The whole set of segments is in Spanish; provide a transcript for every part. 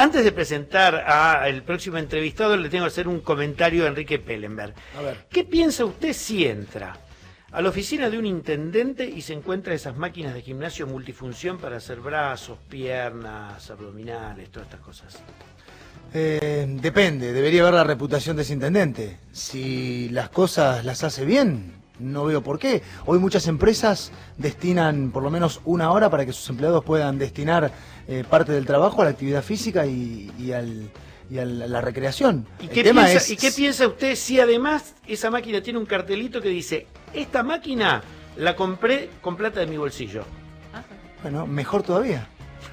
Antes de presentar al próximo entrevistado, le tengo que hacer un comentario a Enrique Pellenberg. A ver. ¿Qué piensa usted si entra a la oficina de un intendente y se encuentra esas máquinas de gimnasio multifunción para hacer brazos, piernas, abdominales, todas estas cosas? Depende, debería ver la reputación de ese intendente. Si las cosas las hace bien, no veo por qué. Hoy muchas empresas destinan por lo menos una hora para que sus empleados puedan destinar parte del trabajo a la actividad física y a la recreación. ¿Y qué piensa usted si además esa máquina tiene un cartelito que dice: esta máquina la compré con plata de mi bolsillo? Bueno, mejor todavía.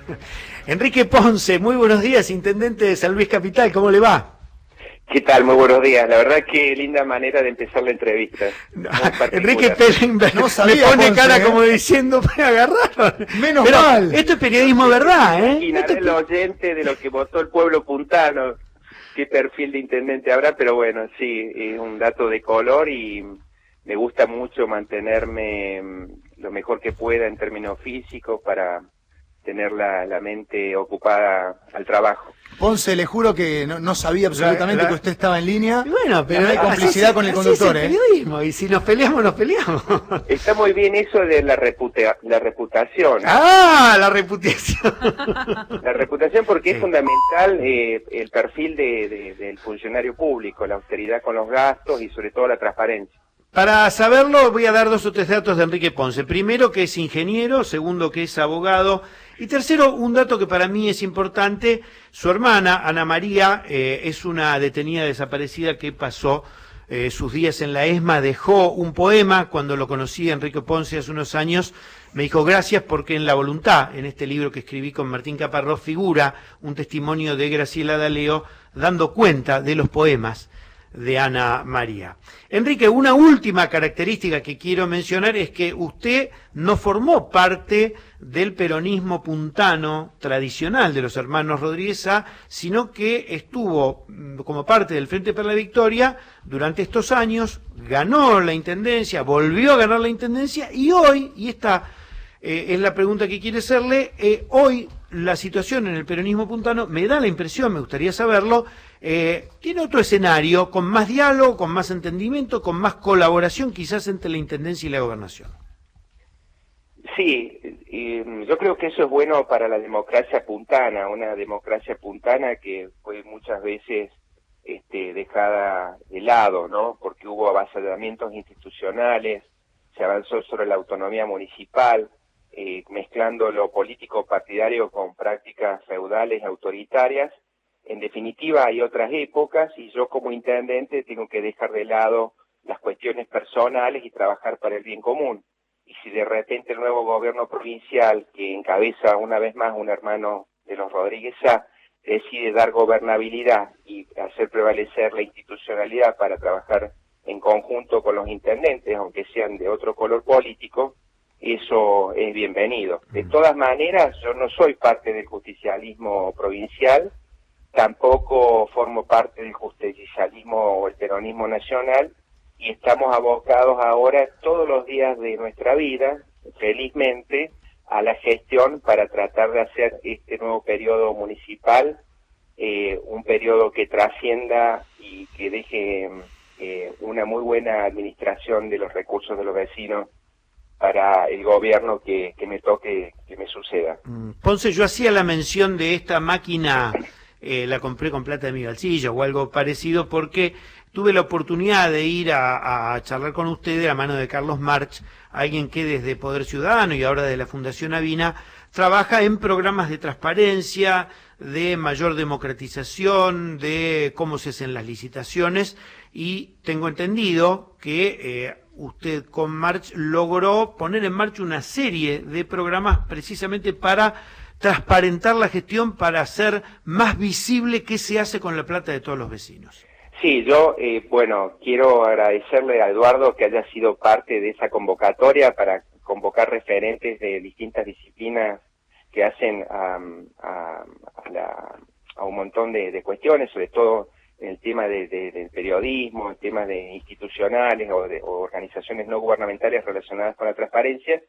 Enrique Ponce, muy buenos días, intendente de San Luis Capital, ¿cómo le va? ¿Qué tal? Muy buenos días. La verdad que linda manera de empezar la entrevista. Enrique Pellenberg no sabía, me pone Ponce, cara como diciendo, me agarraron. Menos Pero mal. Esto es periodismo verdad, ¿eh? Imaginaré el oyente de lo que votó el pueblo puntano, qué perfil de intendente habrá, pero bueno, sí, es un dato de color y me gusta mucho mantenerme lo mejor que pueda en términos físicos para tener la mente ocupada al trabajo. Ponce, le juro que no sabía absolutamente que usted estaba en línea. Y bueno, pero hay complicidad con el conductor, es el periodismo, y si nos peleamos, nos peleamos. Está muy bien eso de la reputación. ¡Ah, la reputación! La reputación porque Sí. es fundamental el perfil del funcionario público, la austeridad con los gastos y sobre todo la transparencia. Para saberlo voy a dar 2 o 3 datos de Enrique Ponce. Primero, que es ingeniero; segundo, que es abogado; y tercero, un dato que para mí es importante: su hermana, Ana María, es una detenida desaparecida que pasó sus días en la ESMA. Dejó un poema cuando lo conocí a Enrique Ponce hace unos años. Me dijo gracias porque en La Voluntad, en este libro que escribí con Martín Caparrós, figura un testimonio de Graciela D'Aleo dando cuenta de los poemas de Ana María. Enrique, una última característica que quiero mencionar es que usted no formó parte del peronismo puntano tradicional de los hermanos Rodríguez Sá, sino que estuvo como parte del Frente para la Victoria durante estos años, ganó la intendencia, volvió a ganar la intendencia, y hoy, y esta es la pregunta que quiero hacerle, hoy la situación en el peronismo puntano, me da la impresión, me gustaría saberlo, tiene otro escenario, con más diálogo, con más entendimiento, con más colaboración quizás entre la intendencia y la gobernación. Sí, yo creo que eso es bueno para la democracia puntana, una democracia puntana que fue muchas veces dejada de lado, ¿no? Porque hubo avasallamientos institucionales, se avanzó sobre la autonomía municipal, mezclando lo político partidario con prácticas feudales y autoritarias. En definitiva, hay otras épocas y yo como intendente tengo que dejar de lado las cuestiones personales y trabajar para el bien común. Y si de repente el nuevo gobierno provincial, que encabeza una vez más un hermano de los Rodríguez Sá, decide dar gobernabilidad y hacer prevalecer la institucionalidad para trabajar en conjunto con los intendentes, aunque sean de otro color político, eso es bienvenido. De todas maneras, yo no soy parte del justicialismo provincial, tampoco formo parte del justicialismo o el peronismo nacional, y estamos abocados ahora todos los días de nuestra vida, felizmente, a la gestión para tratar de hacer este nuevo periodo municipal, un periodo que trascienda y que deje una muy buena administración de los recursos de los vecinos para el gobierno que me toque, que me suceda. Ponce, yo hacía la mención de esta máquina, la compré con plata de mi bolsillo o algo parecido, porque tuve la oportunidad de ir a charlar con usted de la mano de Carlos March, alguien que desde Poder Ciudadano y ahora de la Fundación Avina trabaja en programas de transparencia, de mayor democratización, de cómo se hacen las licitaciones, y tengo entendido que usted con March logró poner en marcha una serie de programas precisamente para transparentar la gestión, para hacer más visible qué se hace con la plata de todos los vecinos. Sí, yo, quiero agradecerle a Eduardo que haya sido parte de esa convocatoria para convocar referentes de distintas disciplinas que hacen a un montón de cuestiones, sobre todo en el tema del periodismo, el tema de institucionales o organizaciones no gubernamentales relacionadas con la transparencia,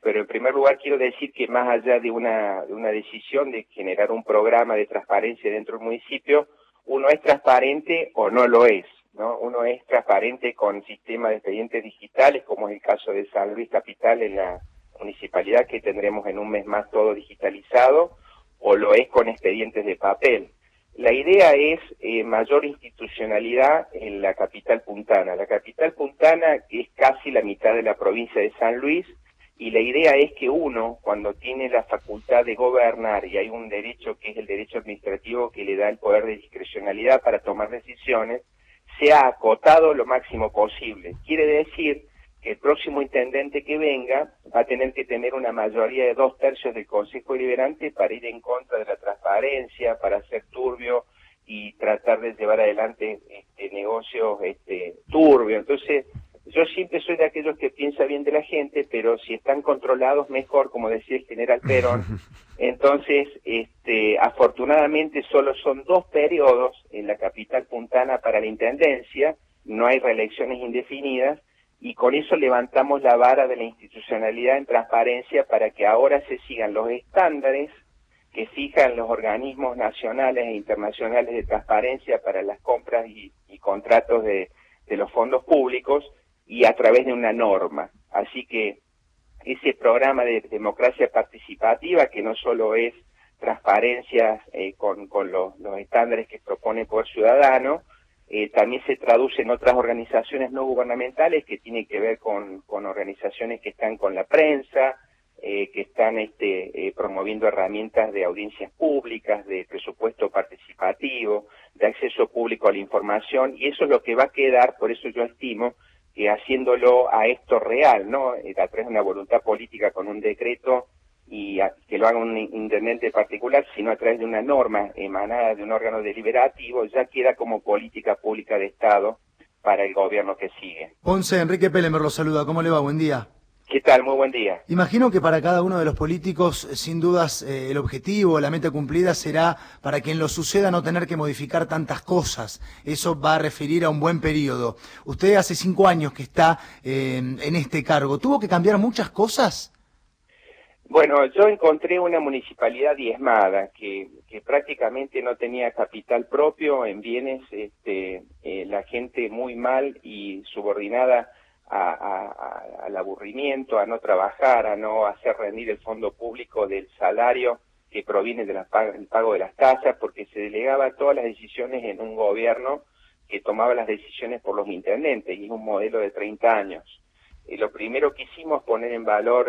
pero en primer lugar quiero decir que más allá de una decisión de generar un programa de transparencia dentro del municipio, uno es transparente o no lo es, ¿no? Uno es transparente con sistemas de expedientes digitales, como es el caso de San Luis Capital en la municipalidad, que tendremos en un mes más todo digitalizado, o lo es con expedientes de papel. La idea es mayor institucionalidad en la capital puntana. La capital puntana es casi la mitad de la provincia de San Luis, y la idea es que uno, cuando tiene la facultad de gobernar, y hay un derecho que es el derecho administrativo que le da el poder de discrecionalidad para tomar decisiones, sea acotado lo máximo posible. Quiere decir que el próximo intendente que venga va a tener que tener una mayoría de 2/3 del Consejo Deliberante para ir en contra de la transparencia, para hacer turbio y tratar de llevar adelante negocios turbios. Entonces, yo siempre soy de aquellos que piensa bien de la gente, pero si están controlados mejor, como decía el general Perón. Entonces, afortunadamente solo son 2 periodos en la capital puntana para la intendencia, no hay reelecciones indefinidas, y con eso levantamos la vara de la institucionalidad en transparencia para que ahora se sigan los estándares que fijan los organismos nacionales e internacionales de transparencia para las compras y contratos de los fondos públicos, y a través de una norma. Así que ese programa de democracia participativa, que no solo es transparencia con los estándares que propone el Poder Ciudadano, también se traduce en otras organizaciones no gubernamentales que tienen que ver con organizaciones que están con la prensa, que están promoviendo herramientas de audiencias públicas, de presupuesto participativo, de acceso público a la información, y eso es lo que va a quedar. Por eso yo estimo que haciéndolo a esto real, ¿no? A través de una voluntad política con un decreto, y que lo haga un intendente particular, sino a través de una norma emanada de un órgano deliberativo, ya queda como política pública de Estado para el gobierno que sigue. Ponce, Enrique Pelenberg lo saluda. ¿Cómo le va? Buen día. ¿Qué tal? Muy buen día. Imagino que para cada uno de los políticos, sin dudas, el objetivo, la meta cumplida será, para quien lo suceda, no tener que modificar tantas cosas. Eso va a referir a un buen periodo. Usted hace 5 años que está en este cargo. ¿Tuvo que cambiar muchas cosas? Bueno, yo encontré una municipalidad diezmada, que prácticamente no tenía capital propio en bienes, la gente muy mal y subordinada al aburrimiento, a no trabajar, a no hacer rendir el fondo público del salario que proviene del pago de las tasas, porque se delegaba todas las decisiones en un gobierno que tomaba las decisiones por los intendentes, y es un modelo de 30 años. Lo primero que hicimos es poner en valor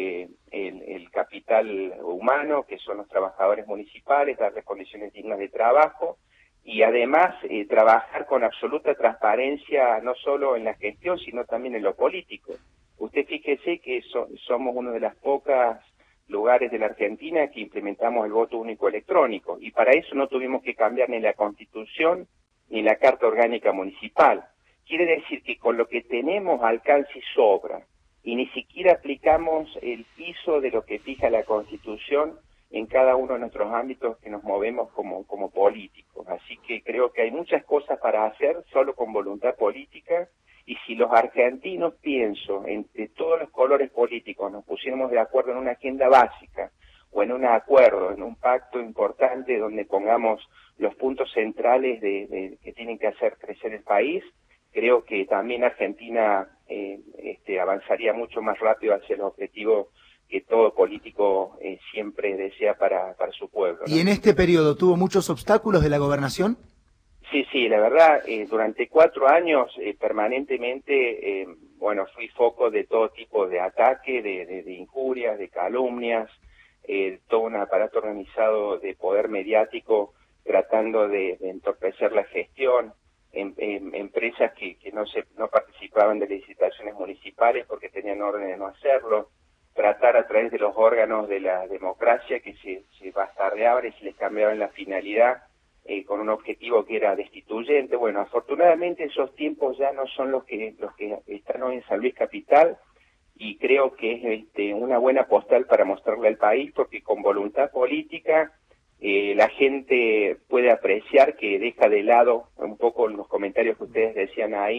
el capital humano, que son los trabajadores municipales, darles condiciones dignas de trabajo, y además trabajar con absoluta transparencia, no solo en la gestión, sino también en lo político. Usted fíjese que somos uno de las pocas lugares de la Argentina que implementamos el voto único electrónico, y para eso no tuvimos que cambiar ni la Constitución ni la Carta Orgánica Municipal. Quiere decir que con lo que tenemos alcance y sobra, y ni siquiera aplicamos el piso de lo que fija la Constitución en cada uno de nuestros ámbitos que nos movemos como políticos. Así que creo que hay muchas cosas para hacer solo con voluntad política, y si los argentinos, pienso, entre todos los colores políticos, nos pusiéramos de acuerdo en una agenda básica, o en un acuerdo, en un pacto importante donde pongamos los puntos centrales que tienen que hacer crecer el país, creo que también Argentina avanzaría mucho más rápido hacia el objetivo que todo político siempre desea para su pueblo, ¿no? ¿Y en este periodo tuvo muchos obstáculos de la gobernación? Sí, la verdad, durante 4 años permanentemente, fui foco de todo tipo de ataque, de injurias, de calumnias, todo un aparato organizado de poder mediático tratando de entorpecer la gestión, empresas que no participaban de licitaciones municipales porque tenían orden de no hacerlo, tratar a través de los órganos de la democracia que se bastardeaban y se les cambiaban la finalidad con un objetivo que era destituyente. Bueno, afortunadamente esos tiempos ya no son los que están hoy en San Luis Capital, y creo que es una buena postal para mostrarle al país, porque con voluntad política la gente puede apreciar que deja de lado un poco los comentarios que ustedes decían ahí,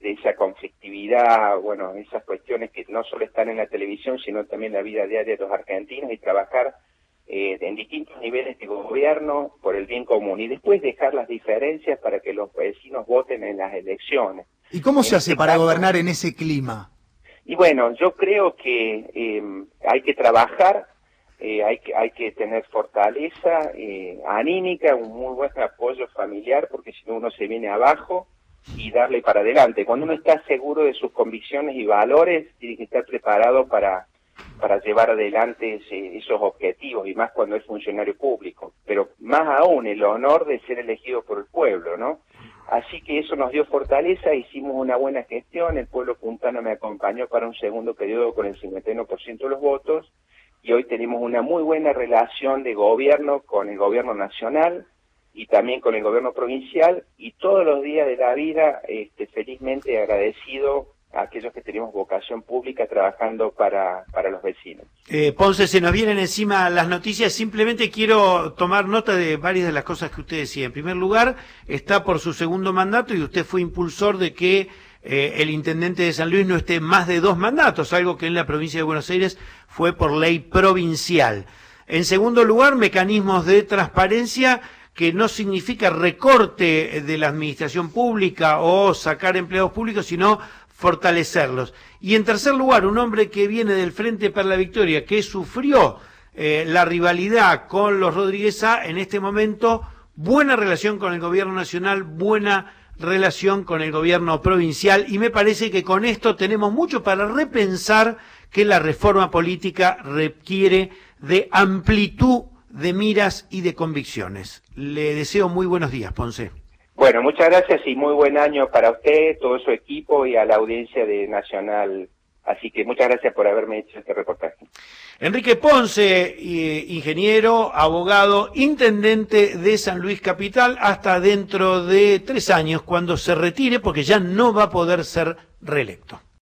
esa conflictividad, bueno, esas cuestiones que no solo están en la televisión, sino también en la vida diaria de los argentinos, y trabajar en distintos niveles de gobierno por el bien común, y después dejar las diferencias para que los vecinos voten en las elecciones. ¿Y cómo se hace para gobernar en ese clima? Y bueno, yo creo que hay que trabajar, hay que tener fortaleza anímica, un muy buen apoyo familiar, porque si no uno se viene abajo, y darle para adelante. Cuando uno está seguro de sus convicciones y valores, tiene que estar preparado para llevar adelante esos objetivos, y más cuando es funcionario público, pero más aún el honor de ser elegido por el pueblo, ¿no? Así que eso nos dio fortaleza, hicimos una buena gestión, el pueblo puntano me acompañó para un segundo periodo con el 51% de los votos, y hoy tenemos una muy buena relación de gobierno con el gobierno nacional y también con el gobierno provincial, y todos los días de la vida felizmente agradecido a aquellos que tenemos vocación pública trabajando para los vecinos. Ponce, se nos vienen encima las noticias. Simplemente quiero tomar nota de varias de las cosas que usted decía. En primer lugar, está por su segundo mandato y usted fue impulsor de que el intendente de San Luis no esté más de 2 mandatos, algo que en la provincia de Buenos Aires fue por ley provincial. En segundo lugar, mecanismos de transparencia, que no significa recorte de la administración pública o sacar empleados públicos, sino fortalecerlos. Y en tercer lugar, un hombre que viene del Frente para la Victoria, que sufrió la rivalidad con los Rodríguez A, en este momento, buena relación con el gobierno nacional, buena relación con el gobierno provincial, y me parece que con esto tenemos mucho para repensar que la reforma política requiere de amplitud de miras y de convicciones. Le deseo muy buenos días, Ponce. Bueno, muchas gracias y muy buen año para usted, todo su equipo y a la audiencia de Nacional. Así que muchas gracias por haberme hecho este reportaje. Enrique Ponce, ingeniero, abogado, intendente de San Luis Capital, hasta dentro de 3 años, cuando se retire, porque ya no va a poder ser reelecto.